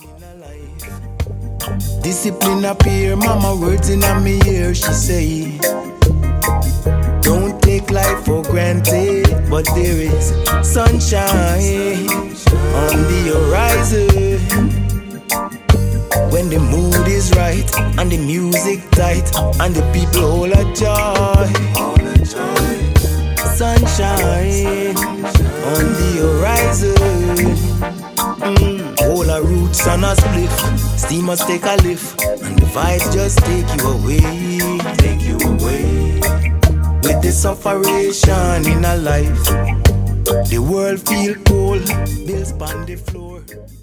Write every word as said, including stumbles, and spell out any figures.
Discipline appear, mama words in a me ear, she say. Don't take life for granted, but there is sunshine on the horizon. When the mood is right and the music tight and the people all a joy, sunshine on the horizon. Mm. All our roots on a spliff, steamers take a lift, and the vibes just take you away, take you away. With the sufferation in our life, the world feel cold, bills on the floor.